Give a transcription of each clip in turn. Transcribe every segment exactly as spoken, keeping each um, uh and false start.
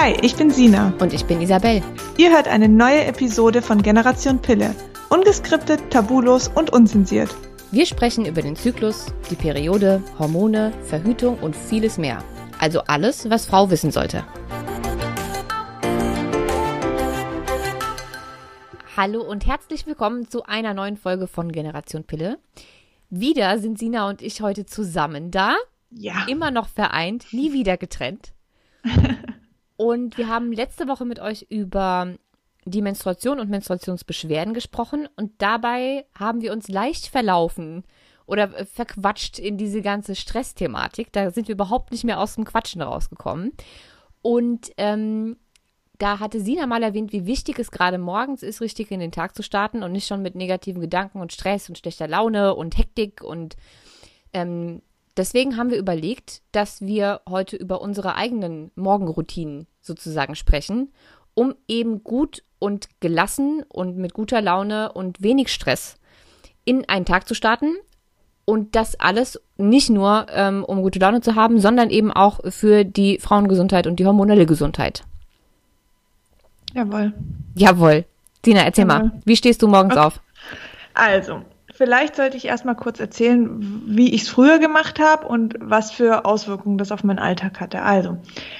Hi, ich bin Sina. Und ich bin Isabel. Ihr hört eine neue Episode von Generation Pille. Ungeskriptet, tabulos und unzensiert. Wir sprechen über den Zyklus, die Periode, Hormone, Verhütung und vieles mehr. Also alles, was Frau wissen sollte. Hallo und herzlich willkommen zu einer neuen Folge von Generation Pille. Wieder sind Sina und ich heute zusammen da. Ja. Immer noch vereint, nie wieder getrennt. Und wir haben letzte Woche mit euch über die Menstruation und Menstruationsbeschwerden gesprochen. Und dabei haben wir uns leicht verlaufen oder verquatscht in diese ganze Stressthematik. Da sind wir überhaupt nicht mehr aus dem Quatschen rausgekommen. Und ähm, da hatte Sina mal erwähnt, wie wichtig es gerade morgens ist, richtig in den Tag zu starten und nicht schon mit negativen Gedanken und Stress und schlechter Laune und Hektik. Und ähm, deswegen haben wir überlegt, dass wir heute über unsere eigenen Morgenroutinen sozusagen sprechen, um eben gut und gelassen und mit guter Laune und wenig Stress in einen Tag zu starten. Und das alles nicht nur, ähm, um gute Laune zu haben, sondern eben auch für die Frauengesundheit und die hormonelle Gesundheit. Jawohl. Jawohl. Sina, erzähl Jawohl. mal, wie stehst du morgens Okay. auf? Also, vielleicht sollte ich erstmal kurz erzählen, wie ich es früher gemacht habe und was für Auswirkungen das auf meinen Alltag hatte. Also,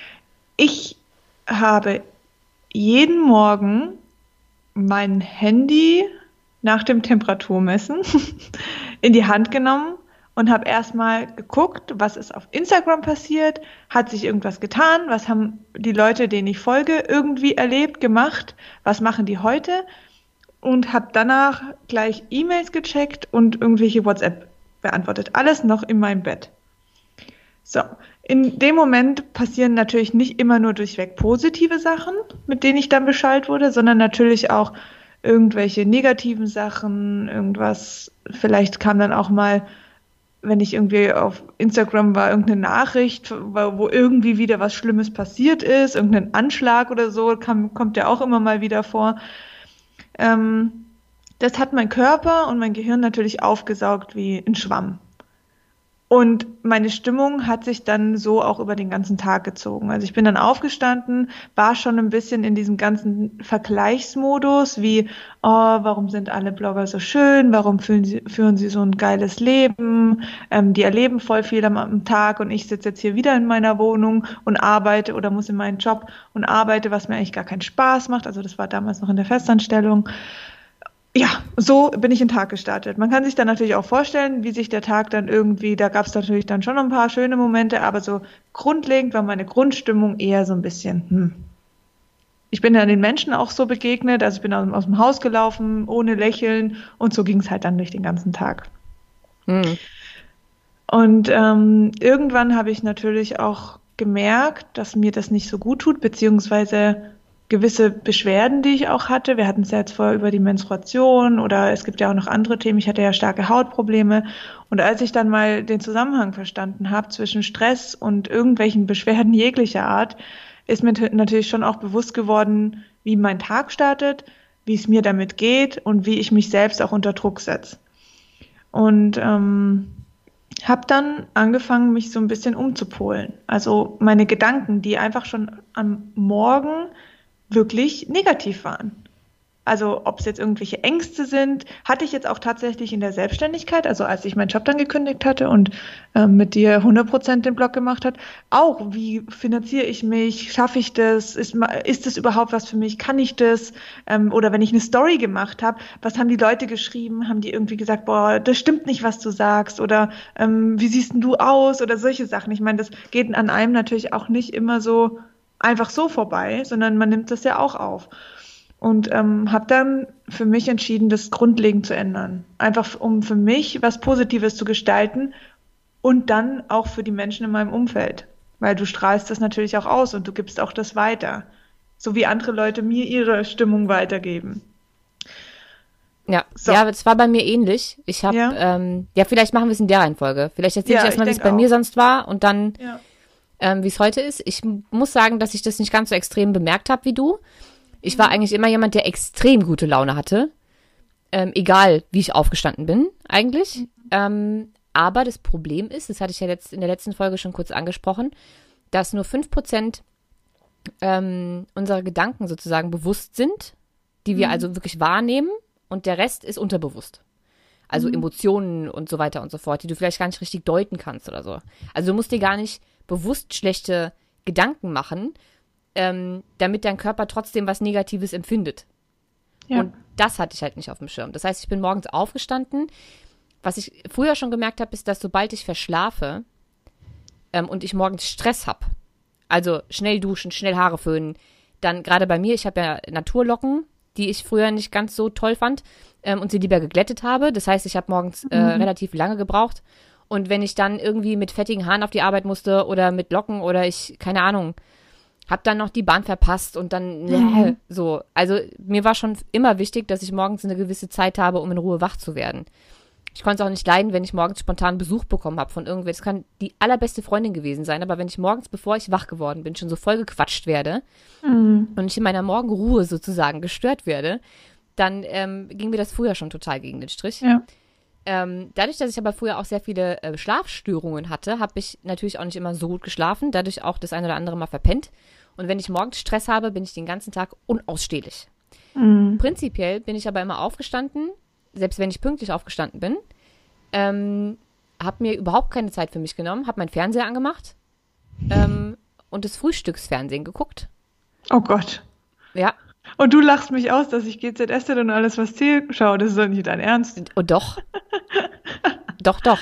ich habe jeden Morgen mein Handy nach dem Temperaturmessen in die Hand genommen und habe erstmal geguckt, was ist auf Instagram passiert, hat sich irgendwas getan, was haben die Leute, denen ich folge, irgendwie erlebt, gemacht, was machen die heute und habe danach gleich E-Mails gecheckt und irgendwelche WhatsApp beantwortet. Alles noch in meinem Bett. So, in dem Moment passieren natürlich nicht immer nur durchweg positive Sachen, mit denen ich dann beschallt wurde, sondern natürlich auch irgendwelche negativen Sachen, irgendwas, vielleicht kam dann auch mal, wenn ich irgendwie auf Instagram war, irgendeine Nachricht, wo irgendwie wieder was Schlimmes passiert ist, irgendein Anschlag oder so, kam, kommt ja auch immer mal wieder vor. Ähm, das hat mein Körper und mein Gehirn natürlich aufgesaugt wie ein Schwamm. Und meine Stimmung hat sich dann so auch über den ganzen Tag gezogen. Also ich bin dann aufgestanden, war schon ein bisschen in diesem ganzen Vergleichsmodus, wie, oh, warum sind alle Blogger so schön, warum führen sie, führen sie so ein geiles Leben, ähm, die erleben voll viel am, am Tag und ich sitze jetzt hier wieder in meiner Wohnung und arbeite oder muss in meinen Job und arbeite, was mir eigentlich gar keinen Spaß macht. Also das war damals noch in der Festanstellung. Ja, so bin ich in den Tag gestartet. Man kann sich dann natürlich auch vorstellen, wie sich der Tag dann irgendwie, da gab es natürlich dann schon ein paar schöne Momente, aber so grundlegend war meine Grundstimmung eher so ein bisschen, hm. Ich bin dann den Menschen auch so begegnet, also ich bin aus, aus dem Haus gelaufen, ohne Lächeln und so ging es halt dann durch den ganzen Tag. Hm. Und ähm, irgendwann habe ich natürlich auch gemerkt, dass mir das nicht so gut tut, beziehungsweise gewisse Beschwerden, die ich auch hatte. Wir hatten es ja jetzt vorher über die Menstruation oder es gibt ja auch noch andere Themen. Ich hatte ja starke Hautprobleme. Und als ich dann mal den Zusammenhang verstanden habe zwischen Stress und irgendwelchen Beschwerden jeglicher Art, ist mir t- natürlich schon auch bewusst geworden, wie mein Tag startet, wie es mir damit geht und wie ich mich selbst auch unter Druck setze. Und ähm, habe dann angefangen, mich so ein bisschen umzupolen. Also meine Gedanken, die einfach schon am Morgen wirklich negativ waren. Also ob es jetzt irgendwelche Ängste sind, hatte ich jetzt auch tatsächlich in der Selbstständigkeit, also als ich meinen Job dann gekündigt hatte und äh, mit dir hundert Prozent den Blog gemacht hat, auch wie finanziere ich mich, schaffe ich das, ist, ist das überhaupt was für mich, kann ich das, ähm, oder wenn ich eine Story gemacht habe, was haben die Leute geschrieben, haben die irgendwie gesagt, boah, das stimmt nicht, was du sagst oder ähm, wie siehst denn du aus oder solche Sachen. Ich meine, das geht an einem natürlich auch nicht immer so einfach so vorbei, sondern man nimmt das ja auch auf. Und ähm, habe dann für mich entschieden, das grundlegend zu ändern. Einfach um für mich was Positives zu gestalten und dann auch für die Menschen in meinem Umfeld. Weil du strahlst das natürlich auch aus und du gibst auch das weiter. So wie andere Leute mir ihre Stimmung weitergeben. Ja, So. ja, es war bei mir ähnlich. Ich habe, Ja. ähm, ja, vielleicht machen wir es in der Reihenfolge. Vielleicht erzähle Ja, ich erstmal, ich wie es denk bei mir auch. sonst war und dann, Ja. ähm, wie es heute ist. Ich m- muss sagen, dass ich das nicht ganz so extrem bemerkt habe wie du. Ich war eigentlich immer jemand, der extrem gute Laune hatte. Ähm, egal, wie ich aufgestanden bin, eigentlich. Ähm, aber das Problem ist, das hatte ich ja letzt, in der letzten Folge schon kurz angesprochen, dass nur fünf Prozent ähm, unsere Gedanken sozusagen bewusst sind, die wir mhm. also wirklich wahrnehmen und der Rest ist unterbewusst. Also mhm. Emotionen und so weiter und so fort, die du vielleicht gar nicht richtig deuten kannst oder so. Also du musst dir gar nicht bewusst schlechte Gedanken machen, ähm, damit dein Körper trotzdem was Negatives empfindet. Ja. Und das hatte ich halt nicht auf dem Schirm. Das heißt, ich bin morgens aufgestanden. Was ich früher schon gemerkt habe, ist, dass sobald ich verschlafe ähm, und ich morgens Stress habe, also schnell duschen, schnell Haare föhnen, dann gerade bei mir, ich habe ja Naturlocken, die ich früher nicht ganz so toll fand ähm, und sie lieber geglättet habe. Das heißt, ich habe morgens äh, mhm. relativ lange gebraucht. Und wenn ich dann irgendwie mit fettigen Haaren auf die Arbeit musste oder mit Locken oder ich, keine Ahnung, hab dann noch die Bahn verpasst und dann mhm. äh, so. Also mir war schon immer wichtig, dass ich morgens eine gewisse Zeit habe, um in Ruhe wach zu werden. Ich konnte es auch nicht leiden, wenn ich morgens spontan Besuch bekommen habe von irgendwer. Das kann die allerbeste Freundin gewesen sein, aber wenn ich morgens, bevor ich wach geworden bin, schon so voll gequatscht werde mhm. und ich in meiner Morgenruhe sozusagen gestört werde, dann ähm, ging mir das früher schon total gegen den Strich. Ja. Ähm, dadurch, dass ich aber früher auch sehr viele äh, Schlafstörungen hatte, habe ich natürlich auch nicht immer so gut geschlafen, dadurch auch das eine oder andere Mal verpennt. Und wenn ich morgens Stress habe, bin ich den ganzen Tag unausstehlich. Mhm. Prinzipiell bin ich aber immer aufgestanden, selbst wenn ich pünktlich aufgestanden bin, ähm, habe mir überhaupt keine Zeit für mich genommen, habe meinen Fernseher angemacht ähm, und das Frühstücksfernsehen geguckt. Oh Gott. Ja. Und du lachst mich aus, dass ich G Z S und alles, was zählt, schaue. Das ist doch nicht dein Ernst. Oh, doch. doch, doch.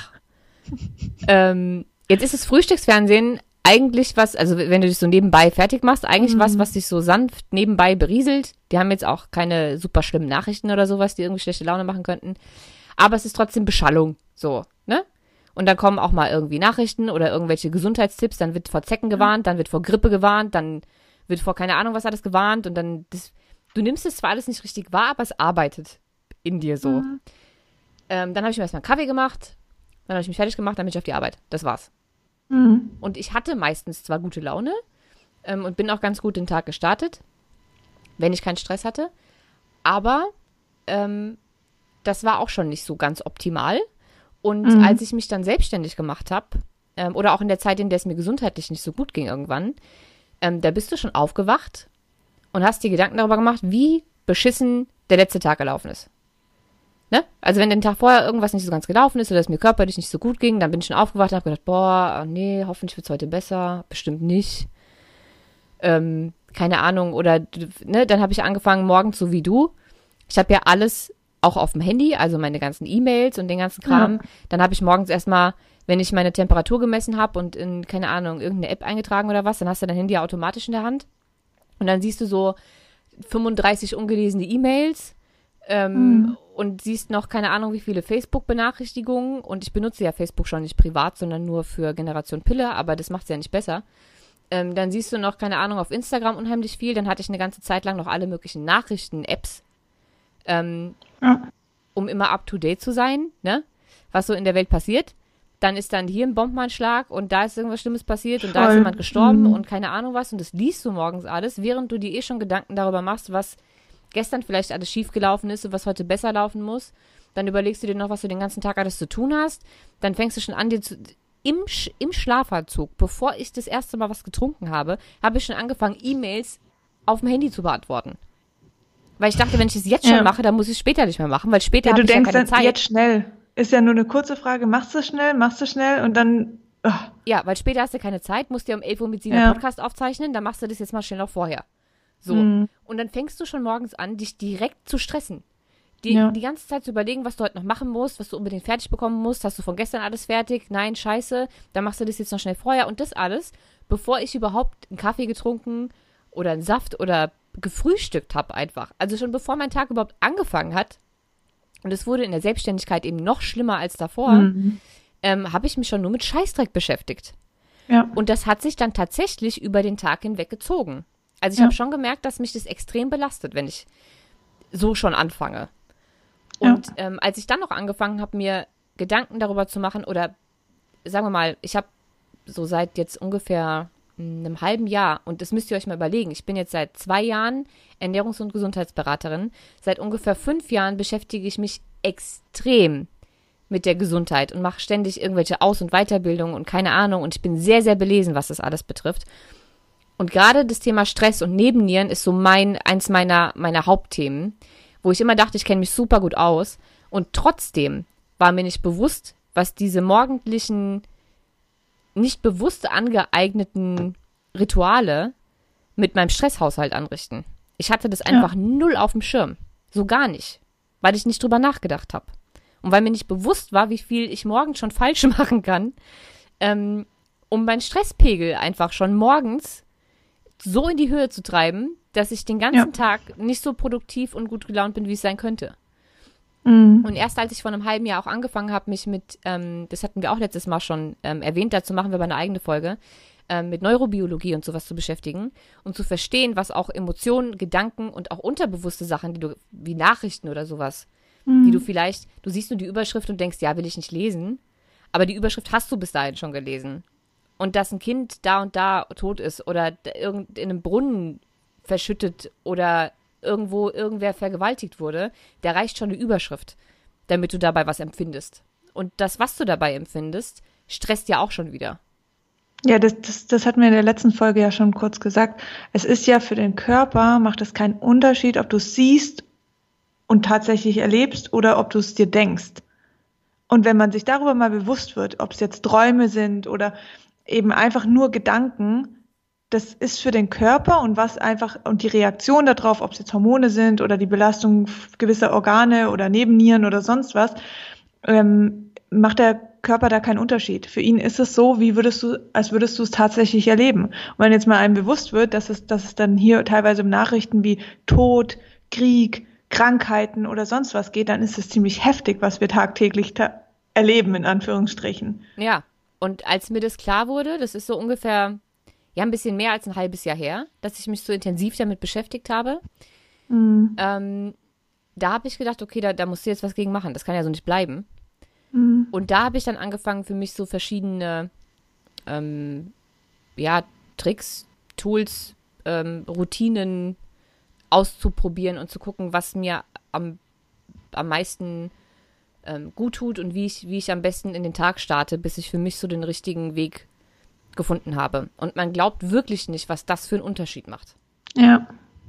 ähm, jetzt ist das Frühstücksfernsehen eigentlich was, also wenn du dich so nebenbei fertig machst, eigentlich mhm. was, was dich so sanft nebenbei berieselt. Die haben jetzt auch keine super schlimmen Nachrichten oder sowas, die irgendwie schlechte Laune machen könnten. Aber es ist trotzdem Beschallung, so, ne? Und dann kommen auch mal irgendwie Nachrichten oder irgendwelche Gesundheitstipps, dann wird vor Zecken gewarnt, dann wird vor Grippe gewarnt, dann wird vor keine Ahnung was alles gewarnt und dann, das, du nimmst es zwar alles nicht richtig wahr, aber es arbeitet in dir so. Mhm. Ähm, dann habe ich mir erstmal einen Kaffee gemacht, dann habe ich mich fertig gemacht, dann bin ich auf die Arbeit. Das war's. Mhm. Und ich hatte meistens zwar gute Laune ähm, und bin auch ganz gut den Tag gestartet, wenn ich keinen Stress hatte, aber ähm, das war auch schon nicht so ganz optimal. Und mhm. als ich mich dann selbstständig gemacht habe, ähm, oder auch in der Zeit, in der es mir gesundheitlich nicht so gut ging irgendwann, ähm, da bist du schon aufgewacht und hast dir Gedanken darüber gemacht, wie beschissen der letzte Tag gelaufen ist. Ne? Also wenn den Tag vorher irgendwas nicht so ganz gelaufen ist oder es mir körperlich nicht so gut ging, dann bin ich schon aufgewacht und habe gedacht, boah, nee, hoffentlich wird es heute besser, bestimmt nicht. Ähm, keine Ahnung, oder ne, dann habe ich angefangen, morgens so wie du. Ich habe ja alles auch auf dem Handy, also meine ganzen E-Mails und den ganzen Kram. Ja. Dann habe ich morgens erstmal, wenn ich meine Temperatur gemessen habe und in, keine Ahnung, irgendeine App eingetragen oder was, dann hast du dein Handy automatisch in der Hand. Und dann siehst du so fünfunddreißig ungelesene E-Mails ähm, mhm. und siehst noch, keine Ahnung, wie viele Facebook-Benachrichtigungen. Und ich benutze ja Facebook schon nicht privat, sondern nur für Generation Pille, aber das macht es ja nicht besser. Ähm, dann siehst du noch, keine Ahnung, auf Instagram unheimlich viel. Dann hatte ich eine ganze Zeit lang noch alle möglichen Nachrichten-Apps, ähm, ja. um immer up-to-date zu sein, ne? Was so in der Welt passiert. Dann ist dann hier ein Bombenanschlag und da ist irgendwas Schlimmes passiert und Voll. Da ist jemand gestorben mhm. und keine Ahnung was. Und das liest du morgens alles, während du dir eh schon Gedanken darüber machst, was gestern vielleicht alles schiefgelaufen ist und was heute besser laufen muss. Dann überlegst du dir noch, was du den ganzen Tag alles zu tun hast. Dann fängst du schon an, dir zu... Im, Sch- im Schlafanzug, bevor ich das erste Mal was getrunken habe, habe ich schon angefangen, E-Mails auf dem Handy zu beantworten. Weil ich dachte, wenn ich es jetzt schon ja. mache, dann muss ich es später nicht mehr machen, weil später ja, habe ich ja keine Zeit. Du denkst dann jetzt schnell. Ist ja nur eine kurze Frage, machst du schnell, machst du schnell und dann... Oh. Ja, weil später hast du keine Zeit, musst dir um elf Uhr mit sieben ja. einen Podcast aufzeichnen, dann machst du das jetzt mal schnell noch vorher. So. Mhm. Und dann fängst du schon morgens an, dich direkt zu stressen. Die, ja. die ganze Zeit zu überlegen, was du heute noch machen musst, was du unbedingt fertig bekommen musst. Hast du von gestern alles fertig? Nein, scheiße. Dann machst du das jetzt noch schnell vorher. Und das alles, bevor ich überhaupt einen Kaffee getrunken oder einen Saft oder gefrühstückt habe einfach. Also schon bevor mein Tag überhaupt angefangen hat. Und es wurde in der Selbstständigkeit eben noch schlimmer als davor, mhm. ähm, habe ich mich schon nur mit Scheißdreck beschäftigt. Ja. Und das hat sich dann tatsächlich über den Tag hinweg gezogen. Also ich ja. habe schon gemerkt, dass mich das extrem belastet, wenn ich so schon anfange. Und ja. ähm, als ich dann noch angefangen habe, mir Gedanken darüber zu machen, oder sagen wir mal, ich habe so seit jetzt ungefähr einem halben Jahr, und das müsst ihr euch mal überlegen, ich bin jetzt seit zwei Jahren Ernährungs- und Gesundheitsberaterin, seit ungefähr fünf Jahren beschäftige ich mich extrem mit der Gesundheit und mache ständig irgendwelche Aus- und Weiterbildungen und keine Ahnung, und ich bin sehr, sehr belesen, was das alles betrifft. Und gerade das Thema Stress und Nebennieren ist so mein, eins meiner, meiner Hauptthemen, wo ich immer dachte, ich kenne mich super gut aus. Und trotzdem war mir nicht bewusst, was diese morgendlichen, nicht bewusst angeeigneten Rituale mit meinem Stresshaushalt anrichten. Ich hatte das einfach ja. null auf dem Schirm. So gar nicht. Weil ich nicht drüber nachgedacht habe. Und weil mir nicht bewusst war, wie viel ich morgens schon falsch machen kann, ähm, um meinen Stresspegel einfach schon morgens so in die Höhe zu treiben, dass ich den ganzen ja. Tag nicht so produktiv und gut gelaunt bin, wie es sein könnte. Mhm. Und erst als ich vor einem halben Jahr auch angefangen habe, mich mit, ähm, das hatten wir auch letztes Mal schon ähm, erwähnt, dazu machen wir aber eine eigene Folge, ähm, mit Neurobiologie und sowas zu beschäftigen und zu verstehen, was auch Emotionen, Gedanken und auch unterbewusste Sachen, die du, wie Nachrichten oder sowas, mhm. die du vielleicht, du siehst nur die Überschrift und denkst, ja, will ich nicht lesen, aber die Überschrift hast du bis dahin schon gelesen. Und dass ein Kind da und da tot ist oder in einem Brunnen verschüttet oder irgendwo irgendwer vergewaltigt wurde, da reicht schon eine Überschrift, damit du dabei was empfindest. Und das, was du dabei empfindest, stresst ja auch schon wieder. Ja, das, das, das hatten wir in der letzten Folge ja schon kurz gesagt. Es ist ja für den Körper, macht es keinen Unterschied, ob du es siehst und tatsächlich erlebst oder ob du es dir denkst. Und wenn man sich darüber mal bewusst wird, ob es jetzt Träume sind oder eben einfach nur Gedanken, das ist für den Körper und was einfach und die Reaktion darauf, ob es jetzt Hormone sind oder die Belastung gewisser Organe oder Nebennieren oder sonst was, ähm, macht der Körper da keinen Unterschied. Für ihn ist es so, wie würdest du, als würdest du es tatsächlich erleben. Und wenn jetzt mal einem bewusst wird, dass es, dass es dann hier teilweise um Nachrichten wie Tod, Krieg, Krankheiten oder sonst was geht, dann ist es ziemlich heftig, was wir tagtäglich ta- erleben, in Anführungsstrichen. Ja. Und als mir das klar wurde, das ist so ungefähr, ja, ein bisschen mehr als ein halbes Jahr her, dass ich mich so intensiv damit beschäftigt habe, mhm. ähm, da habe ich gedacht, okay, da, da musst du jetzt was gegen machen. Das kann ja so nicht bleiben. Mhm. Und da habe ich dann angefangen, für mich so verschiedene ähm, ja, Tricks, Tools, ähm, Routinen auszuprobieren und zu gucken, was mir am, am meisten Ähm, gut tut und wie ich, wie ich am besten in den Tag starte, bis ich für mich so den richtigen Weg gefunden habe. Und man glaubt wirklich nicht, was das für einen Unterschied macht. Ja.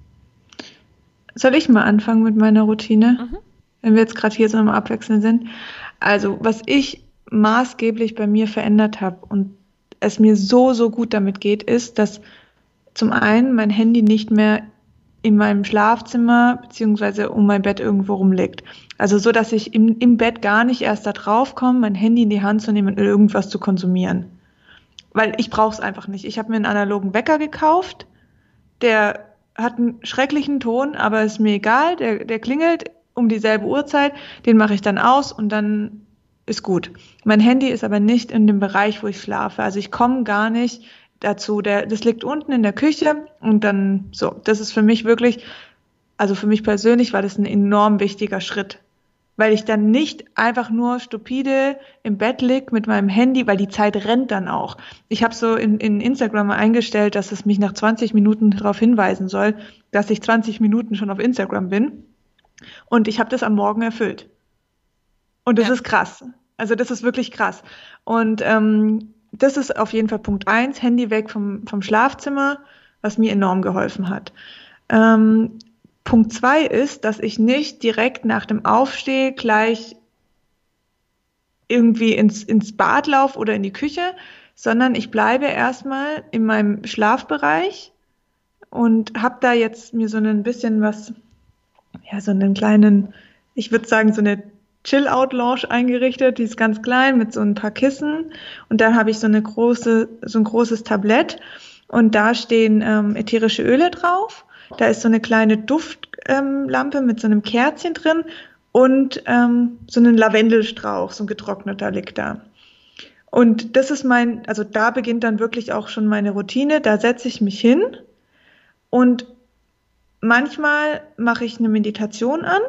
Soll ich mal anfangen mit meiner Routine? Mhm. Wenn wir jetzt gerade hier so am Abwechseln sind. Also, was ich maßgeblich bei mir verändert habe und es mir so, so gut damit geht, ist, dass zum einen mein Handy nicht mehr in meinem Schlafzimmer beziehungsweise um mein Bett irgendwo rumliegt. Also so, dass ich im, im Bett gar nicht erst da drauf komme, mein Handy in die Hand zu nehmen und irgendwas zu konsumieren. Weil ich brauche es einfach nicht. Ich habe mir einen analogen Wecker gekauft, der hat einen schrecklichen Ton, aber ist mir egal, der, der klingelt um dieselbe Uhrzeit, den mache ich dann aus und dann ist gut. Mein Handy ist aber nicht in dem Bereich, wo ich schlafe. Also ich komme gar nicht dazu, der, das liegt unten in der Küche und dann so, das ist für mich wirklich, also für mich persönlich war das ein enorm wichtiger Schritt, weil ich dann nicht einfach nur stupide im Bett lieg mit meinem Handy, weil die Zeit rennt dann auch. Ich habe so in, in Instagram mal eingestellt, dass es mich nach zwanzig Minuten darauf hinweisen soll, dass ich zwanzig Minuten schon auf Instagram bin und ich habe das am Morgen erfüllt. Und das ja. ist krass. Also das ist wirklich krass. Und ähm, das ist auf jeden Fall Punkt eins, Handy weg vom, vom Schlafzimmer, was mir enorm geholfen hat. Ähm, Punkt zwei ist, dass ich nicht direkt nach dem Aufstehen gleich irgendwie ins, ins Bad laufe oder in die Küche, sondern ich bleibe erstmal in meinem Schlafbereich und habe da jetzt mir so ein bisschen was, ja, so einen kleinen, ich würde sagen, so eine Chill-Out-Lounge eingerichtet, die ist ganz klein mit so ein paar Kissen und dann habe ich so eine große, so ein großes Tablett und da stehen ähm, ätherische Öle drauf, da ist so eine kleine Duftlampe ähm, mit so einem Kerzchen drin und ähm, so ein Lavendelstrauch, so ein getrockneter liegt da. Und das ist mein, also da beginnt dann wirklich auch schon meine Routine, da setze ich mich hin und manchmal mache ich eine Meditation an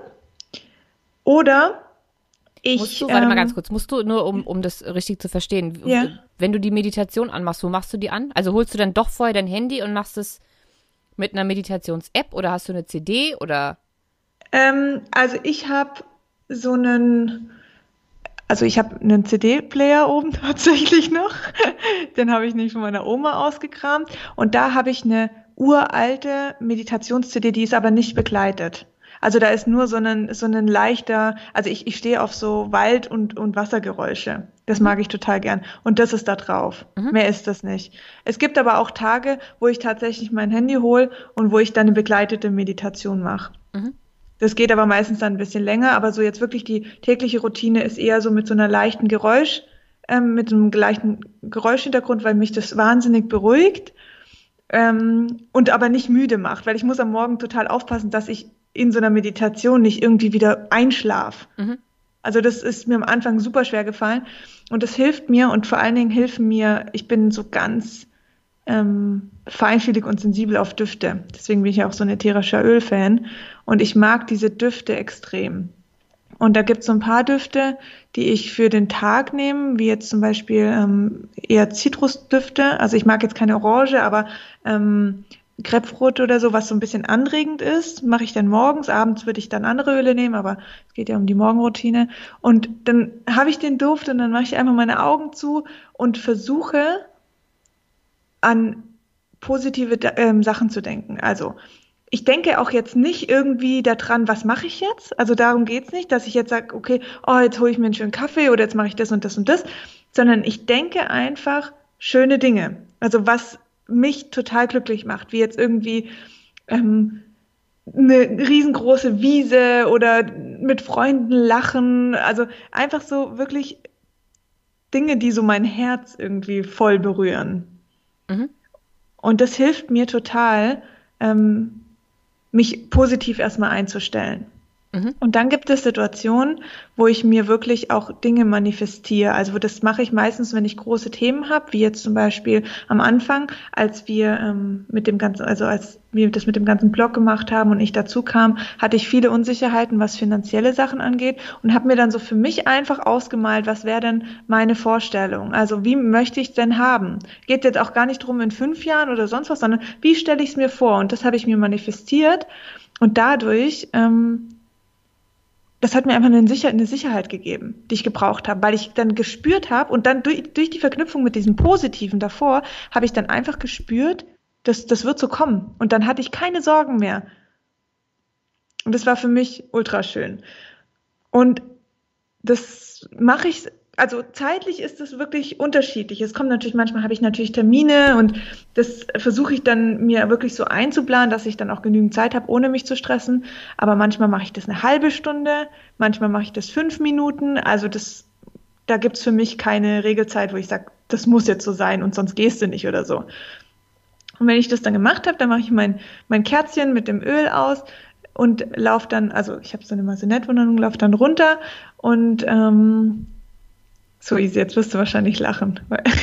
oder Ich, musst du, warte ähm, mal ganz kurz, musst du nur, um, um das richtig zu verstehen, ja. wenn du die Meditation anmachst, wo machst du die an? Also holst du dann doch vorher dein Handy und machst es mit einer Meditations-App oder hast du eine C D oder? Ähm, also ich habe so einen, Also ich habe einen C D-Player oben tatsächlich noch. Den habe ich nämlich von meiner Oma ausgekramt. Und da habe ich eine uralte Meditations-C D, die ist aber nicht begleitet. Also da ist nur so ein, so ein leichter, also ich, ich stehe auf so Wald- und, und Wassergeräusche. Das mag ich total gern. Und das ist da drauf. Mhm. Mehr ist das nicht. Es gibt aber auch Tage, wo ich tatsächlich mein Handy hole und wo ich dann eine begleitete Meditation mache. Mhm. Das geht aber meistens dann ein bisschen länger, aber so jetzt wirklich die tägliche Routine ist eher so mit so einer leichten Geräusch, ähm, mit einem leichten Geräuschhintergrund, weil mich das wahnsinnig beruhigt, ähm, und aber nicht müde macht, weil ich muss am Morgen total aufpassen, dass ich in so einer Meditation nicht irgendwie wieder einschlafe. Mhm. Also das ist mir am Anfang super schwer gefallen und das hilft mir und vor allen Dingen hilfen mir, ich bin so ganz ähm, feinfühlig und sensibel auf Düfte. Deswegen bin ich ja auch so ein ätherischer Öl-Fan und ich mag diese Düfte extrem. Und da gibt es so ein paar Düfte, die ich für den Tag nehme, wie jetzt zum Beispiel ähm, eher Zitrusdüfte. Also ich mag jetzt keine Orange, aber ähm, Grapefruit oder so, was so ein bisschen anregend ist, mache ich dann morgens. Abends würde ich dann andere Öle nehmen, aber es geht ja um die Morgenroutine. Und dann habe ich den Duft und dann mache ich einfach meine Augen zu und versuche an positive ähm, Sachen zu denken. Also ich denke auch jetzt nicht irgendwie daran, was mache ich jetzt? Also darum geht's nicht, dass ich jetzt sage, okay, oh, jetzt hole ich mir einen schönen Kaffee oder jetzt mache ich das und das und das, sondern ich denke einfach schöne Dinge. Also was mich total glücklich macht, wie jetzt irgendwie ähm, eine riesengroße Wiese oder mit Freunden lachen. Also einfach so wirklich Dinge, die so mein Herz irgendwie voll berühren. Mhm. Und das hilft mir total, ähm, mich positiv erstmal einzustellen. Mhm. Und dann gibt es Situationen, wo ich mir wirklich auch Dinge manifestiere. Also das mache ich meistens, wenn ich große Themen habe, wie jetzt zum Beispiel am Anfang, als wir ähm, mit dem ganzen, also als wir das mit dem ganzen Blog gemacht haben und ich dazu kam, hatte ich viele Unsicherheiten, was finanzielle Sachen angeht und habe mir dann so für mich einfach ausgemalt, was wäre denn meine Vorstellung? Also wie möchte ich es denn haben? Geht jetzt auch gar nicht drum in fünf Jahren oder sonst was, sondern wie stelle ich es mir vor? Und das habe ich mir manifestiert und dadurch ähm, das hat mir einfach eine, Sicher- eine Sicherheit gegeben, die ich gebraucht habe, weil ich dann gespürt habe und dann durch, durch die Verknüpfung mit diesem Positiven davor, habe ich dann einfach gespürt, dass das wird so kommen. Und dann hatte ich keine Sorgen mehr. Und das war für mich ultra schön. Und das mache ich, also zeitlich ist es wirklich unterschiedlich. Es kommt natürlich, manchmal habe ich natürlich Termine und das versuche ich dann mir wirklich so einzuplanen, dass ich dann auch genügend Zeit habe, ohne mich zu stressen. Aber manchmal mache ich das eine halbe Stunde, manchmal mache ich das fünf Minuten. Also das, da gibt es für mich keine Regelzeit, wo ich sage, das muss jetzt so sein und sonst gehst du nicht oder so. Und wenn ich das dann gemacht habe, dann mache ich mein, mein Kerzchen mit dem Öl aus und laufe dann, also ich habe so eine Masonettwohnung, laufe dann runter und ähm, so easy, jetzt wirst du wahrscheinlich lachen.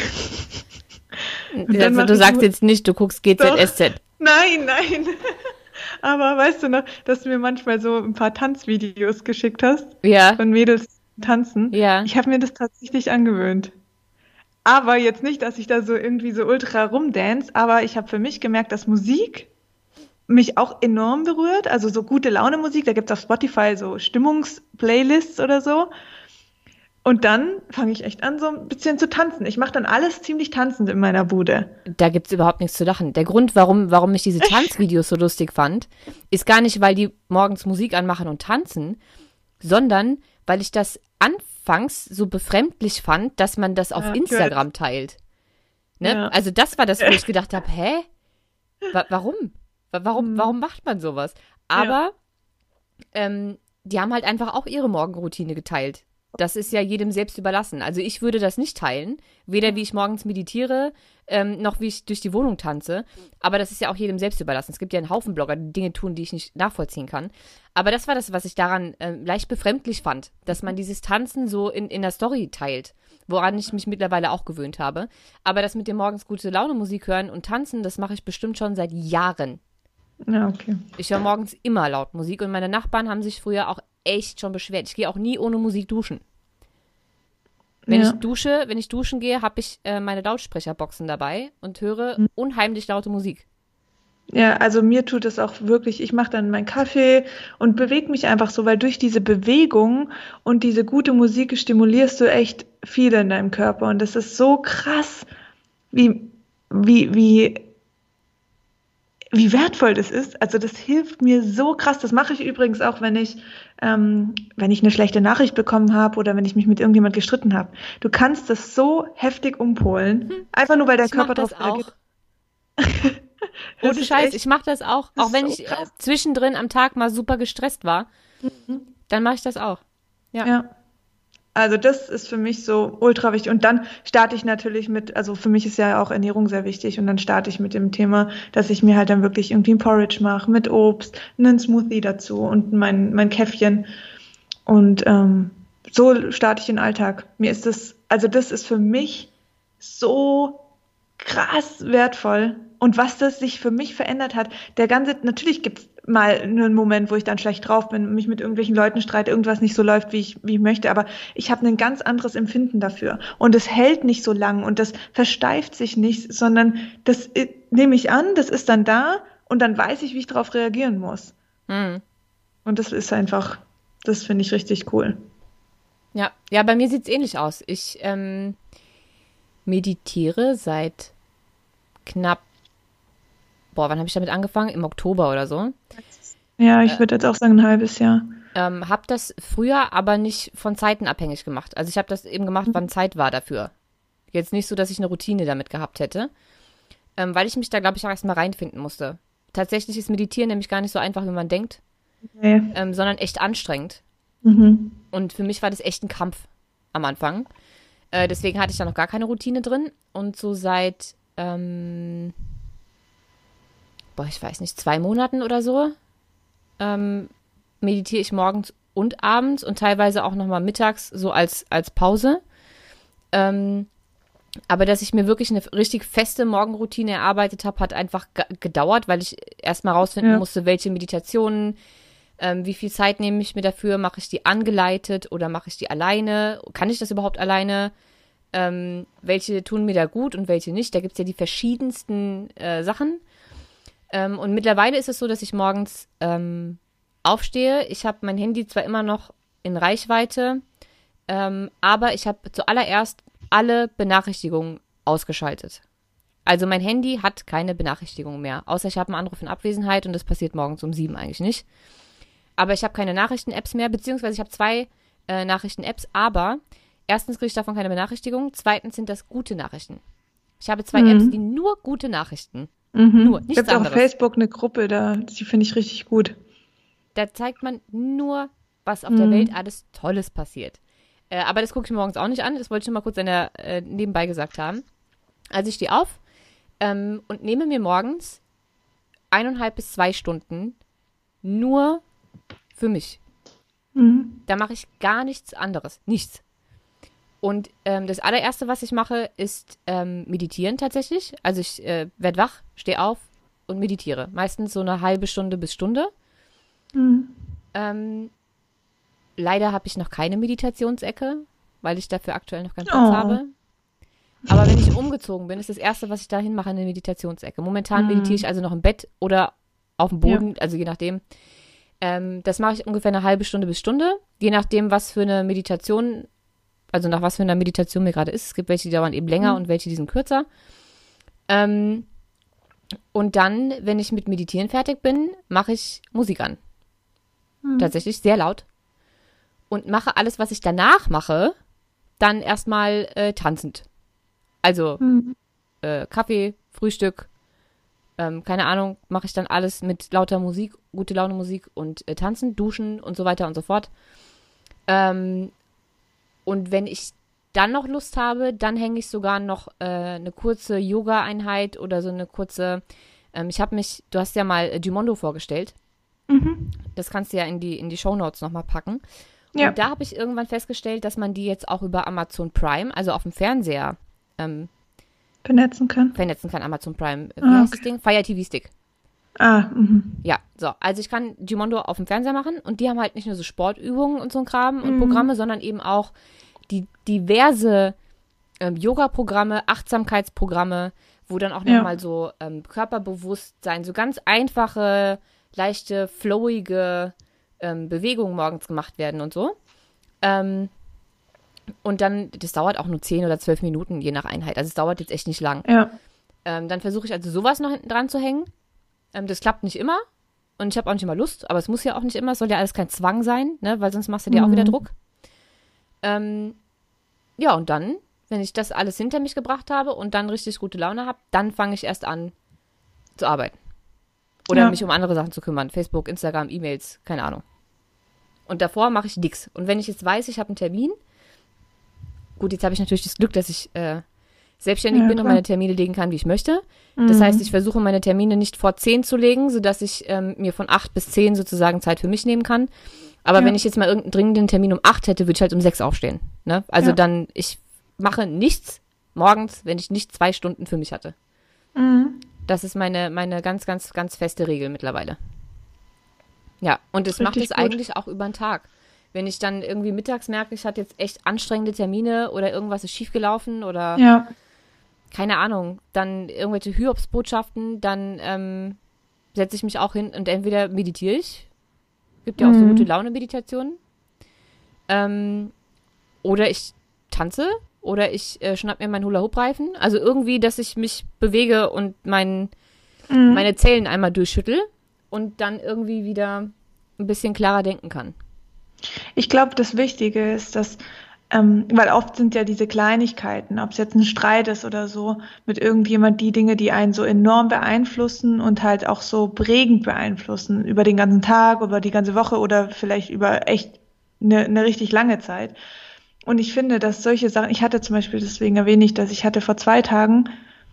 Also, du sagst jetzt nicht, du guckst G Z S Z. Nein, nein. Aber weißt du noch, dass du mir manchmal so ein paar Tanzvideos geschickt hast? Ja. Von Mädels tanzen? Ja. Ich habe mir das tatsächlich angewöhnt. Aber jetzt nicht, dass ich da so irgendwie so ultra rumdance, aber ich habe für mich gemerkt, dass Musik mich auch enorm berührt. Also so gute Laune Musik, da gibt es auf Spotify so Stimmungsplaylists oder so. Und dann fange ich echt an, so ein bisschen zu tanzen. Ich mache dann alles ziemlich tanzend in meiner Bude. Da gibt's überhaupt nichts zu lachen. Der Grund, warum, warum ich diese Tanzvideos so lustig fand, ist gar nicht, weil die morgens Musik anmachen und tanzen, sondern weil ich das anfangs so befremdlich fand, dass man das auf Ja, Instagram gehört. teilt. Ne? Ja. Also das war das, wo ich gedacht habe, hä? Wa- warum? Wa- Warum, Mhm. warum macht man sowas? Aber ähm, die haben halt einfach auch ihre Morgenroutine geteilt. Das ist ja jedem selbst überlassen. Also ich würde das nicht teilen, weder wie ich morgens meditiere, ähm, noch wie ich durch die Wohnung tanze. Aber das ist ja auch jedem selbst überlassen. Es gibt ja einen Haufen Blogger, die Dinge tun, die ich nicht nachvollziehen kann. Aber das war das, was ich daran ähm, leicht befremdlich fand, dass man dieses Tanzen so in, in der Story teilt, woran ich mich mittlerweile auch gewöhnt habe. Aber das mit dem morgens gute Laune Musik hören und tanzen, das mache ich bestimmt schon seit Jahren. Ja, okay. Ich höre morgens immer laut Musik und meine Nachbarn haben sich früher auch echt schon beschwert. Ich gehe auch nie ohne Musik duschen. Wenn Ja. ich dusche, wenn ich duschen gehe, habe ich äh, meine Lautsprecherboxen dabei und höre unheimlich laute Musik. Ja, also mir tut es auch wirklich, ich mache dann meinen Kaffee und bewege mich einfach so, weil durch diese Bewegung und diese gute Musik stimulierst du echt viel in deinem Körper und das ist so krass, wie, wie, wie, wie wertvoll das ist. Also das hilft mir so krass. Das mache ich übrigens auch, wenn ich, ähm, wenn ich eine schlechte Nachricht bekommen habe oder wenn ich mich mit irgendjemand gestritten habe. Du kannst das so heftig umpolen, Hm. einfach nur, weil der Ich mache Körper das drauf reagiert. auch. Das Ohne ist Scheiß, echt, ich mache das auch. das Auch ist wenn so ich äh, krass. zwischendrin am Tag mal super gestresst war, Mhm. dann mache ich das auch. Ja. Ja. Also das ist für mich so ultra wichtig. Und dann starte ich natürlich mit, also für mich ist ja auch Ernährung sehr wichtig. Und dann starte ich mit dem Thema, dass ich mir halt dann wirklich irgendwie ein Porridge mache mit Obst, einen Smoothie dazu und mein, mein Käffchen. Und ähm, so starte ich den Alltag. Mir ist das, also das ist für mich so krass wertvoll. Und was das sich für mich verändert hat, der ganze, natürlich gibt's mal einen Moment, wo ich dann schlecht drauf bin, mich mit irgendwelchen Leuten streite, irgendwas nicht so läuft, wie ich, wie ich möchte, aber ich habe ein ganz anderes Empfinden dafür. Und es hält nicht so lang und das versteift sich nicht, sondern das äh, nehme ich an, das ist dann da und dann weiß ich, wie ich darauf reagieren muss. Hm. Und das ist einfach, das finde ich richtig cool. Ja, ja, bei mir sieht's ähnlich aus. Ich ähm, meditiere seit knapp, boah, wann habe ich damit angefangen? Im Oktober oder so. Ja, ich Äh, würde jetzt auch sagen, ein halbes Jahr. ähm, habe das früher aber nicht von Zeiten abhängig gemacht. Also ich habe das eben gemacht, wann Zeit war dafür. Jetzt nicht so, dass ich eine Routine damit gehabt hätte, ähm, weil ich mich da, glaube ich, auch erstmal reinfinden musste. Tatsächlich ist Meditieren nämlich gar nicht so einfach, wie man denkt, Nee. ähm, sondern echt anstrengend. Mhm. Und für mich war das echt ein Kampf am Anfang. Äh, deswegen hatte ich da noch gar keine Routine drin. Und so seit, ähm, boah, ich weiß nicht, zwei Monaten oder so, ähm, meditiere ich morgens und abends und teilweise auch nochmal mittags, so als, als Pause. Ähm, aber dass ich mir wirklich eine richtig feste Morgenroutine erarbeitet habe, hat einfach ge- gedauert, weil ich erstmal rausfinden Ja. musste, welche Meditationen, ähm, wie viel Zeit nehme ich mir dafür, mache ich die angeleitet oder mache ich die alleine, kann ich das überhaupt alleine, ähm, welche tun mir da gut und welche nicht, da gibt es ja die verschiedensten äh, Sachen. Ähm, und mittlerweile ist es so, dass ich morgens ähm, aufstehe, ich habe mein Handy zwar immer noch in Reichweite, ähm, aber ich habe zuallererst alle Benachrichtigungen ausgeschaltet. Also mein Handy hat keine Benachrichtigungen mehr, außer ich habe einen Anruf in Abwesenheit und das passiert morgens um sieben eigentlich nicht. Aber ich habe keine Nachrichten-Apps mehr, beziehungsweise ich habe zwei äh, Nachrichten-Apps, aber erstens kriege ich davon keine Benachrichtigungen, zweitens sind das gute Nachrichten. Ich habe zwei Apps, die Mhm. nur gute Nachrichten, nur, Mhm. nichts Gibt auch auf anderes. Facebook eine Gruppe, da, die finde ich richtig gut. Da zeigt man nur, was auf der Welt Mhm. alles Tolles passiert. Äh, aber das gucke ich mir morgens auch nicht an, das wollte ich schon mal kurz in der, äh, nebenbei gesagt haben. Also ich stehe auf ähm, und nehme mir morgens eineinhalb bis zwei Stunden nur für mich. Mhm. Da mache ich gar nichts anderes. Nichts. Und ähm, das allererste, was ich mache, ist ähm, meditieren tatsächlich. Also ich äh, werde wach, stehe auf und meditiere. Meistens so eine halbe Stunde bis Stunde. Mhm. Ähm, leider habe ich noch keine Meditationsecke, weil ich dafür aktuell noch keinen Platz Oh. habe. Aber wenn ich umgezogen bin, ist das Erste, was ich dahin mache, eine Meditationsecke. Momentan meditiere ich Mhm. also noch im Bett oder auf dem Ja. Boden, also je nachdem. Ähm, das mache ich ungefähr eine halbe Stunde bis Stunde, je nachdem, was für eine Meditation, also nach was für einer Meditation mir gerade ist. Es gibt welche, die dauern eben länger Mhm. und welche, die sind kürzer. Ähm, und dann, wenn ich mit Meditieren fertig bin, mache ich Musik an. Mhm. Tatsächlich sehr laut. Und mache alles, was ich danach mache, dann erstmal äh, tanzend. Also Mhm. äh, Kaffee, Frühstück, ähm, keine Ahnung, mache ich dann alles mit lauter Musik, gute Laune Musik und äh, tanzen, duschen und so weiter und so fort. Ähm, und wenn ich dann noch Lust habe, dann hänge ich sogar noch äh, eine kurze Yoga-Einheit oder so eine kurze. Ähm, ich habe mich, du hast ja mal äh, Gimondo vorgestellt. Mhm. Das kannst du ja in die, in die Shownotes nochmal packen. Ja. Und da habe ich irgendwann festgestellt, dass man die jetzt auch über Amazon Prime, also auf dem Fernseher, ähm, Vernetzen kann. vernetzen kann. Amazon Prime, wie Ah, heißt das okay. Ding? Fire T V Stick. Ah, mhm. Ja, so. Also ich kann Gimondo auf dem Fernseher machen und die haben halt nicht nur so Sportübungen und so ein Kram und Mhm. Programme, sondern eben auch die diverse ähm, Yoga-Programme, Achtsamkeitsprogramme, wo dann auch Ja. nochmal so ähm, Körperbewusstsein, so ganz einfache, leichte, flowige ähm, Bewegungen morgens gemacht werden und so. Ähm, und dann, das dauert auch nur zehn oder zwölf Minuten, je nach Einheit. Also es dauert jetzt echt nicht lang. Ja. Ähm, dann versuche ich also sowas noch hinten dran zu hängen. Ähm, das klappt nicht immer. Und ich habe auch nicht immer Lust, aber es muss ja auch nicht immer, es soll ja alles kein Zwang sein, ne? Weil sonst machst du dir Mhm. auch wieder Druck. Ähm, ja, und dann, wenn ich das alles hinter mich gebracht habe und dann richtig gute Laune habe, dann fange ich erst an zu arbeiten. Oder Ja. mich um andere Sachen zu kümmern. Facebook, Instagram, E-Mails, keine Ahnung. Und davor mache ich nix. Und wenn ich jetzt weiß, ich habe einen Termin, gut, jetzt habe ich natürlich das Glück, dass ich äh, selbstständig Ja, bin und klar. meine Termine legen kann, wie ich möchte. Das Mhm. heißt, ich versuche meine Termine nicht vor zehn zu legen, sodass ich ähm, mir von acht bis zehn sozusagen Zeit für mich nehmen kann. Aber Ja. wenn ich jetzt mal irgendeinen dringenden Termin um acht hätte, würde ich halt um sechs aufstehen. Ne? Also Ja. dann, ich mache nichts morgens, wenn ich nicht zwei Stunden für mich hatte. Mhm. Das ist meine, meine ganz, ganz, ganz feste Regel mittlerweile. Ja, und es macht Richtig es gut. eigentlich auch über den Tag. Wenn ich dann irgendwie mittags merke, ich hatte jetzt echt anstrengende Termine oder irgendwas ist schiefgelaufen oder Ja. keine Ahnung, dann irgendwelche Hiobsbotschaften, dann ähm, setze ich mich auch hin und entweder meditiere ich, gibt ja auch so Mhm. gute Laune-Meditationen, ähm, oder ich tanze oder ich äh, schnapp mir meinen Hula-Hoop-Reifen, also irgendwie, dass ich mich bewege und mein, Mhm. meine Zellen einmal durchschüttel und dann irgendwie wieder ein bisschen klarer denken kann. Ich glaube, das Wichtige ist, dass, ähm, weil oft sind ja diese Kleinigkeiten, ob es jetzt ein Streit ist oder so, mit irgendjemand, die Dinge, die einen so enorm beeinflussen und halt auch so prägend beeinflussen über den ganzen Tag, über die ganze Woche oder vielleicht über echt eine, eine richtig lange Zeit. Und ich finde, dass solche Sachen, ich hatte zum Beispiel, deswegen erwähne ich das, ich hatte vor zwei Tagen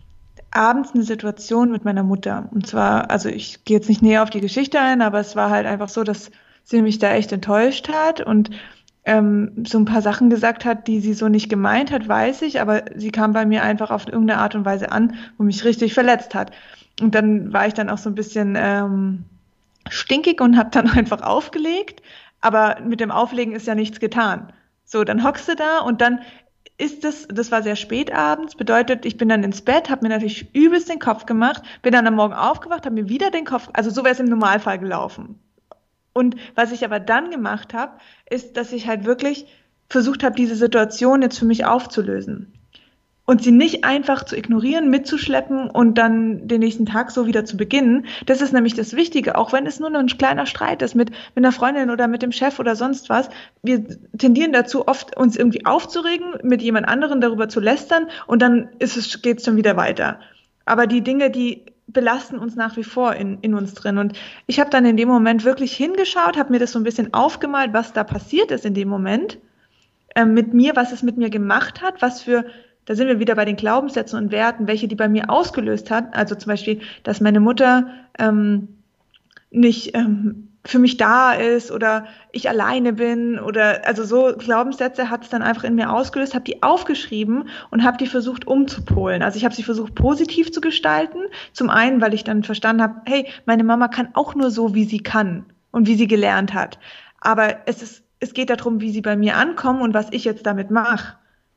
abends eine Situation mit meiner Mutter. Und zwar, also ich gehe jetzt nicht näher auf die Geschichte ein, aber es war halt einfach so, dass sie mich da echt enttäuscht hat und ähm, so ein paar Sachen gesagt hat, die sie so nicht gemeint hat, weiß ich, aber sie kam bei mir einfach auf irgendeine Art und Weise an, wo mich richtig verletzt hat. Und dann war ich dann auch so ein bisschen ähm, stinkig und habe dann einfach aufgelegt, aber mit dem Auflegen ist ja nichts getan. So, dann hockst du da und dann ist das, das war sehr spät abends, bedeutet, ich bin dann ins Bett, habe mir natürlich übelst den Kopf gemacht, bin dann am Morgen aufgewacht, habe mir wieder den Kopf, also so wäre es im Normalfall gelaufen. Und was ich aber dann gemacht habe, ist, dass ich halt wirklich versucht habe, diese Situation jetzt für mich aufzulösen. Und sie nicht einfach zu ignorieren, mitzuschleppen und dann den nächsten Tag so wieder zu beginnen. Das ist nämlich das Wichtige, auch wenn es nur ein kleiner Streit ist mit, mit einer Freundin oder mit dem Chef oder sonst was. Wir tendieren dazu, oft uns irgendwie aufzuregen, mit jemand anderem darüber zu lästern und dann ist es, geht's schon wieder weiter. Aber die Dinge, die belasten uns nach wie vor in, in uns drin. Und ich habe dann in dem Moment wirklich hingeschaut, habe mir das so ein bisschen aufgemalt, was da passiert ist in dem Moment äh, mit mir, was es mit mir gemacht hat, was für, da sind wir wieder bei den Glaubenssätzen und Werten, welche die bei mir ausgelöst hat. Also zum Beispiel, dass meine Mutter ähm, nicht ähm, für mich da ist oder ich alleine bin oder also so Glaubenssätze hat es dann einfach in mir ausgelöst, habe die aufgeschrieben und habe die versucht umzupolen. Also ich habe sie versucht positiv zu gestalten. Zum einen, weil ich dann verstanden habe, hey, meine Mama kann auch nur so, wie sie kann und wie sie gelernt hat. Aber es ist, es geht darum, wie sie bei mir ankommen und was ich jetzt damit mache.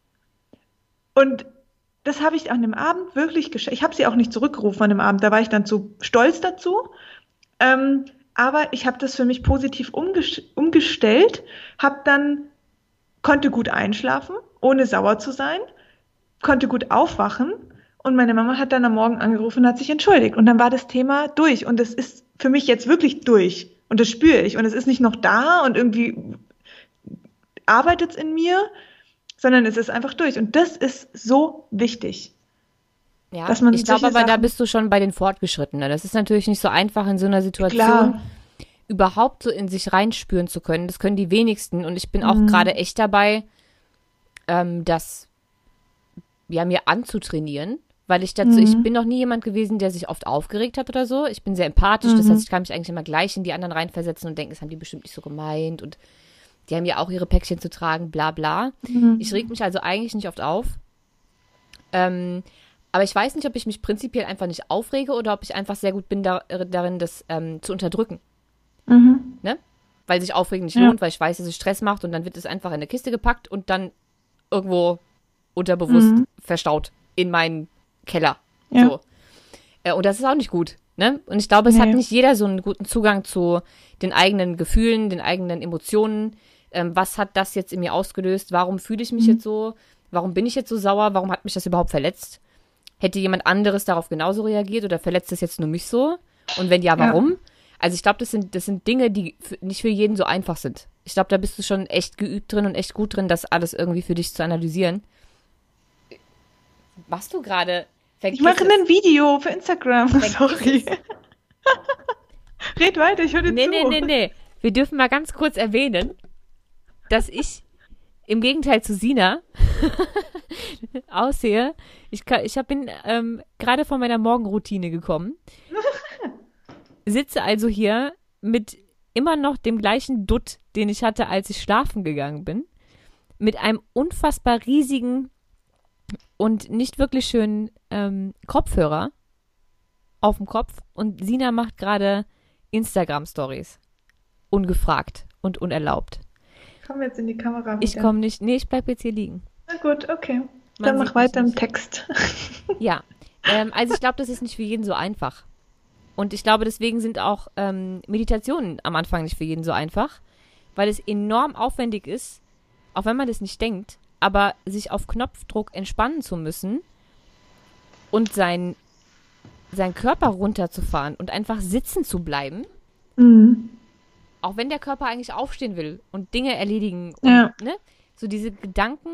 Und das habe ich an dem Abend wirklich geschafft. Ich habe sie auch nicht zurückgerufen an dem Abend, da war ich dann zu stolz dazu. Ähm, aber ich habe das für mich positiv umges- umgestellt, habe dann, konnte gut einschlafen, ohne sauer zu sein, konnte gut aufwachen und meine Mama hat dann am Morgen angerufen und hat sich entschuldigt. Und dann war das Thema durch und es ist für mich jetzt wirklich durch und das spüre ich und es ist nicht noch da und irgendwie arbeitet es in mir, sondern es ist einfach durch und das ist so wichtig. Ja, Dass man ich glaube solche aber, da Sachen- bist du schon bei den Fortgeschrittenen. Das ist natürlich nicht so einfach in so einer Situation, Klar. überhaupt so in sich reinspüren zu können. Das können die wenigsten. Und ich bin auch Mhm. gerade echt dabei, ähm, das ja mir anzutrainieren, weil ich dazu, Mhm. ich bin noch nie jemand gewesen, der sich oft aufgeregt hat oder so. Ich bin sehr empathisch, das Mhm. heißt, ich kann mich eigentlich immer gleich in die anderen reinversetzen und denken, das haben die bestimmt nicht so gemeint und die haben ja auch ihre Päckchen zu tragen, bla bla. Mhm. Ich reg mich also eigentlich nicht oft auf. Ähm, aber ich weiß nicht, ob ich mich prinzipiell einfach nicht aufrege oder ob ich einfach sehr gut bin da, darin, das ähm, zu unterdrücken. Mhm. Ne? Weil sich Aufregen nicht Ja. lohnt, weil ich weiß, dass es Stress macht und dann wird es einfach in eine Kiste gepackt und dann irgendwo unterbewusst Mhm. verstaut in meinen Keller. Ja. So. Äh, und das ist auch nicht gut. Ne? Und ich glaube, es nee. hat nicht jeder so einen guten Zugang zu den eigenen Gefühlen, den eigenen Emotionen. Ähm, was hat das jetzt in mir ausgelöst? Warum fühle ich mich mhm. jetzt so? Warum bin ich jetzt so sauer? Warum hat mich das überhaupt verletzt? Hätte jemand anderes darauf genauso reagiert oder verletzt es jetzt nur mich so? Und wenn ja, warum? Ja. Also ich glaube, das sind, das sind Dinge, die für, nicht für jeden so einfach sind. Ich glaube, da bist du schon echt geübt drin und echt gut drin, das alles irgendwie für dich zu analysieren. Machst du gerade? Ich mache ein Video für Instagram. Vergiss Sorry. Red weiter, ich höre dir nee, zu. Nee, nee, nee, nee. Wir dürfen mal ganz kurz erwähnen, dass ich im Gegenteil zu Sina aussehe. Ich, kann, ich hab, bin ähm, gerade von meiner Morgenroutine gekommen. Sitze also hier mit immer noch dem gleichen Dutt, den ich hatte, als ich schlafen gegangen bin. Mit einem unfassbar riesigen und nicht wirklich schönen ähm, Kopfhörer auf dem Kopf. Und Sina macht gerade Instagram-Stories. Ungefragt und unerlaubt. Komm jetzt in die Kamera. Ich komme nicht. Nee, ich bleib jetzt hier liegen. Na gut, okay. Man Dann mach weiter im Text. Ja, ähm, also ich glaube, das ist nicht für jeden so einfach. Und ich glaube, deswegen sind auch ähm, Meditationen am Anfang nicht für jeden so einfach, weil es enorm aufwendig ist, auch wenn man das nicht denkt, aber sich auf Knopfdruck entspannen zu müssen und sein, seinen Körper runterzufahren und einfach sitzen zu bleiben, mhm. auch wenn der Körper eigentlich aufstehen will und Dinge erledigen. Und, ja. ne, so diese Gedanken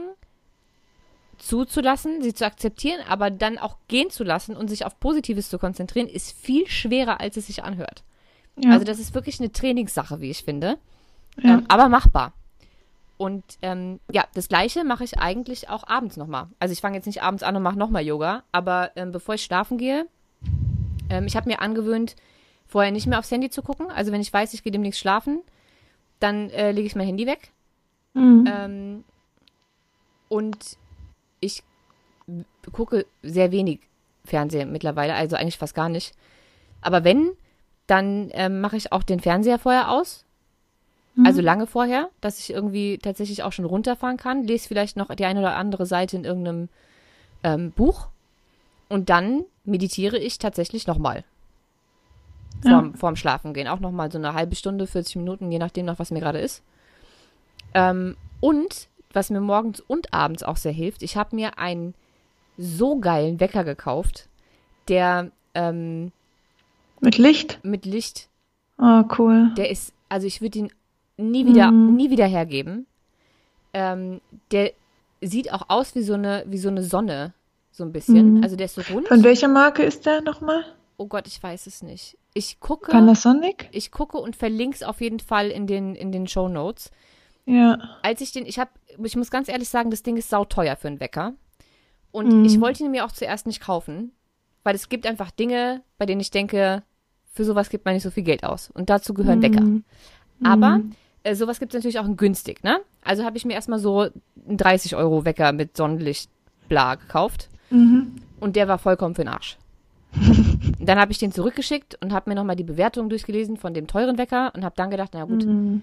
zuzulassen, sie zu akzeptieren, aber dann auch gehen zu lassen und sich auf Positives zu konzentrieren, ist viel schwerer, als es sich anhört. Ja. Also das ist wirklich eine Trainingssache, wie ich finde, ja. ähm, aber machbar. Und ähm, ja, das Gleiche mache ich eigentlich auch abends nochmal. Also ich fange jetzt nicht abends an und mache nochmal Yoga, aber ähm, bevor ich schlafen gehe, ähm, ich habe mir angewöhnt, vorher nicht mehr aufs Handy zu gucken. Also wenn ich weiß, ich gehe demnächst schlafen, dann äh, lege ich mein Handy weg. Mhm. Ähm, und ich gucke sehr wenig Fernsehen mittlerweile, also eigentlich fast gar nicht. Aber wenn, dann ähm, mache ich auch den Fernseher vorher aus. Mhm. Also lange vorher, dass ich irgendwie tatsächlich auch schon runterfahren kann. Lese vielleicht noch die eine oder andere Seite in irgendeinem ähm, Buch. Und dann meditiere ich tatsächlich nochmal. Vorm, ja. vorm Schlafen gehen. Auch nochmal so eine halbe Stunde, vierzig Minuten, je nachdem noch, was mir gerade ist. Ähm, und was mir morgens und abends auch sehr hilft, ich habe mir einen so geilen Wecker gekauft, der ähm, mit Licht? Mit Licht. Oh, cool. Der ist, also ich würde ihn nie wieder, Mhm. nie wieder hergeben. Ähm, der sieht auch aus wie so eine, wie so eine Sonne, so ein bisschen. Mhm. Also der ist so rund. Von welcher Marke ist der nochmal? Oh Gott, ich weiß es nicht. Ich gucke. Panasonic? Ich gucke und verlinke es auf jeden Fall in den, in den Shownotes. Ja. Als ich den, ich habe, ich muss ganz ehrlich sagen, das Ding ist sauteuer für einen Wecker. Und Mhm. ich wollte ihn mir auch zuerst nicht kaufen, weil es gibt einfach Dinge, bei denen ich denke, für sowas gibt man nicht so viel Geld aus. Und dazu gehören Mhm. Wecker. Aber Mhm. äh, sowas gibt es natürlich auch in günstig, ne? Also habe ich mir erstmal so einen dreißig Euro Wecker mit Sonnenlicht bla gekauft. Mhm. Und der war vollkommen für den Arsch. Dann habe ich den zurückgeschickt und habe mir nochmal die Bewertung durchgelesen von dem teuren Wecker und habe dann gedacht, na gut, Mhm.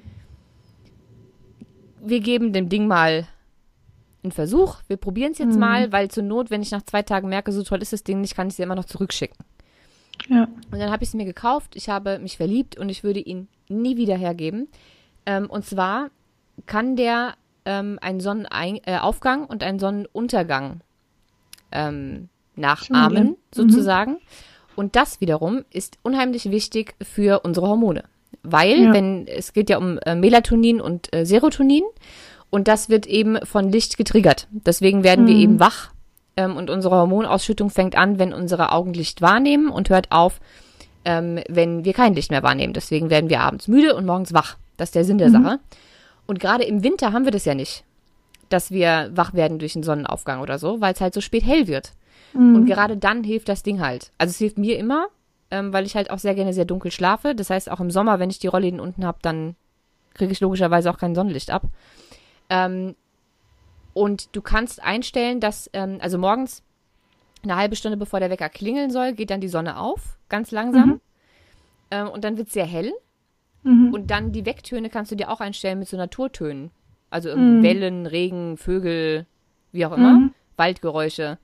wir geben dem Ding mal einen Versuch. Wir probieren es jetzt Mhm. mal, weil zur Not, wenn ich nach zwei Tagen merke, so toll ist das Ding nicht, kann ich sie immer noch zurückschicken. Ja. Und dann habe ich es mir gekauft, ich habe mich verliebt und ich würde ihn nie wieder hergeben. Ähm, und zwar kann der ähm, einen Sonnenaufgang äh, und einen Sonnenuntergang ähm, nachahmen, Simulieren. sozusagen. Mhm. Und das wiederum ist unheimlich wichtig für unsere Hormone. Weil, Ja. wenn es geht ja um äh, Melatonin und äh, Serotonin und das wird eben von Licht getriggert. Deswegen werden wir Mhm. eben wach ähm, und unsere Hormonausschüttung fängt an, wenn unsere Augen Licht wahrnehmen und hört auf, ähm, wenn wir kein Licht mehr wahrnehmen. Deswegen werden wir abends müde und morgens wach. Das ist der Sinn der Mhm. Sache. Und gerade im Winter haben wir das ja nicht, dass wir wach werden durch einen Sonnenaufgang oder so, weil es halt so spät hell wird. Mhm. Und gerade dann hilft das Ding halt. Also es hilft mir immer, ähm, weil ich halt auch sehr gerne sehr dunkel schlafe. Das heißt, auch im Sommer, wenn ich die Rollläden unten habe, dann kriege ich logischerweise auch kein Sonnenlicht ab. Ähm, und du kannst einstellen, dass, ähm, also morgens eine halbe Stunde bevor der Wecker klingeln soll, geht dann die Sonne auf, ganz langsam. Mhm. Ähm, und dann wird es sehr hell. Mhm. Und dann die Wecktöne kannst du dir auch einstellen mit so Naturtönen. Also irgendwie Mhm. Wellen, Regen, Vögel, wie auch immer, Mhm. Waldgeräusche.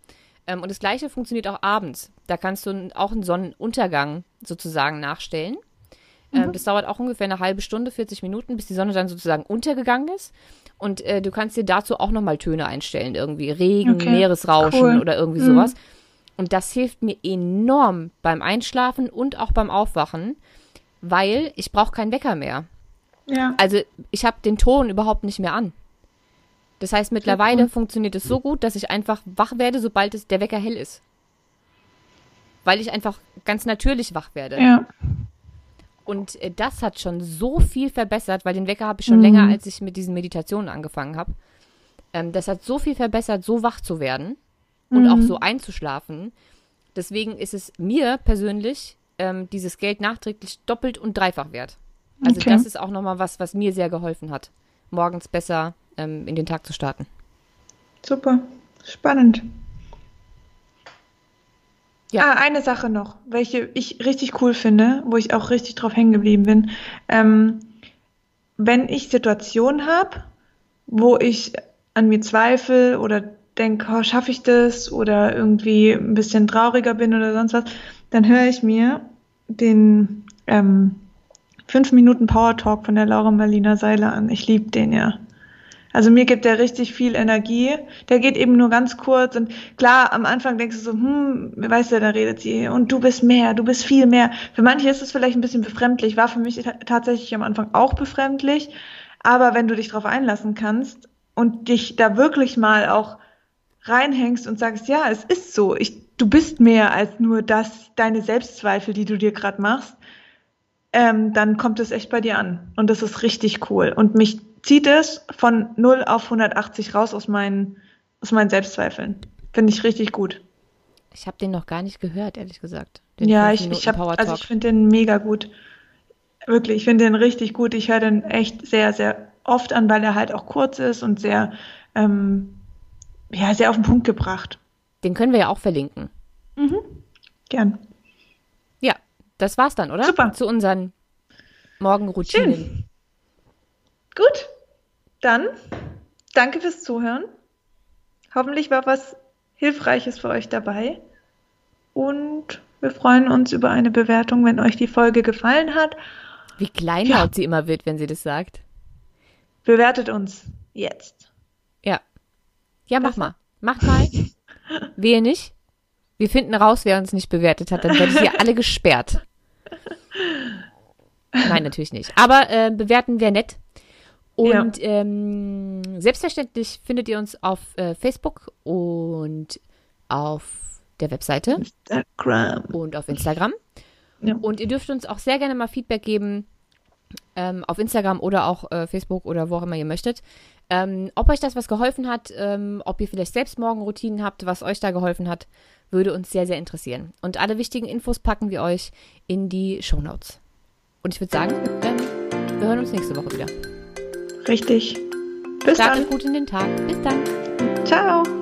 Ähm, und das Gleiche funktioniert auch abends. Da kannst du auch einen Sonnenuntergang sozusagen nachstellen. Mhm. Ähm, das dauert auch ungefähr eine halbe Stunde, vierzig Minuten, bis die Sonne dann sozusagen untergegangen ist. Und äh, du kannst dir dazu auch nochmal Töne einstellen, irgendwie Regen, Okay, Meeresrauschen cool. oder irgendwie Mhm. sowas. Und das hilft mir enorm beim Einschlafen und auch beim Aufwachen, weil ich brauche keinen Wecker mehr. Ja. Also ich habe den Ton überhaupt nicht mehr an. Das heißt, mittlerweile cool. funktioniert es so gut, dass ich einfach wach werde, sobald es der Wecker hell ist. Weil ich einfach ganz natürlich wach werde. Ja. Und äh, das hat schon so viel verbessert, weil den Wecker habe ich schon Mhm. länger, als ich mit diesen Meditationen angefangen habe. Ähm, das hat so viel verbessert, so wach zu werden und Mhm. auch so einzuschlafen. Deswegen ist es mir persönlich ähm, dieses Geld nachträglich doppelt und dreifach wert. Also Okay. das ist auch nochmal was, was mir sehr geholfen hat, morgens besser ähm, in den Tag zu starten. Super. Spannend. Ja. Ah, eine Sache noch, welche ich richtig cool finde, wo ich auch richtig drauf hängen geblieben bin. Ähm, wenn ich Situationen habe, wo ich an mir zweifle oder denke, oh, schaffe ich das oder irgendwie ein bisschen trauriger bin oder sonst was, dann höre ich mir den ähm, fünf Minuten Power Talk von der Laura Marlina Seiler an. Ich liebe den ja. Also mir gibt der richtig viel Energie. Der geht eben nur ganz kurz und klar, am Anfang denkst du so, hm, weißt du, da redet sie und du bist mehr, du bist viel mehr. Für manche ist es vielleicht ein bisschen befremdlich, war für mich ta- tatsächlich am Anfang auch befremdlich, aber wenn du dich darauf einlassen kannst und dich da wirklich mal auch reinhängst und sagst, ja, es ist so, ich, du bist mehr als nur das, deine Selbstzweifel, die du dir gerade machst, ähm, dann kommt es echt bei dir an. Und das ist richtig cool. Und mich zieht es von null auf hundertachtzig raus aus meinen, aus meinen Selbstzweifeln. Finde ich richtig gut. Ich habe den noch gar nicht gehört, ehrlich gesagt. Den Ja, fünf ich, Minuten ich habe, Power also Talk. ich finde den mega gut. Wirklich, ich finde den richtig gut. Ich höre den echt sehr, sehr oft an, weil er halt auch kurz ist und sehr, ähm, ja, sehr auf den Punkt gebracht. Den können wir ja auch verlinken. Mhm. Gern. Ja, das war's dann, oder? Super. Zu unseren Morgenroutinen. Schön. Gut. Dann danke fürs Zuhören. Hoffentlich war was Hilfreiches für euch dabei. Und wir freuen uns über eine Bewertung, wenn euch die Folge gefallen hat. Wie kleinlaut Ja. sie immer wird, wenn sie das sagt. Bewertet uns jetzt. Ja. Ja, mach Besser? mal. Macht mal. Wehe nicht. Wir finden raus, wer uns nicht bewertet hat. Dann werdet ihr alle gesperrt. Nein, natürlich nicht. Aber äh, bewerten wäre nett. Und ähm, selbstverständlich findet ihr uns auf äh, Facebook und auf der Webseite Instagram. und auf Instagram. Ja. Und ihr dürft uns auch sehr gerne mal Feedback geben ähm, auf Instagram oder auch äh, Facebook oder wo auch immer ihr möchtet. Ähm, ob euch das was geholfen hat, ähm, ob ihr vielleicht selbst Morgenroutinen habt, was euch da geholfen hat, würde uns sehr, sehr interessieren. Und alle wichtigen Infos packen wir euch in die Shownotes. Und ich würde sagen, ähm, wir hören uns nächste Woche wieder. Richtig. Bis Startet dann. gut in den Tag. Bis dann. Ciao.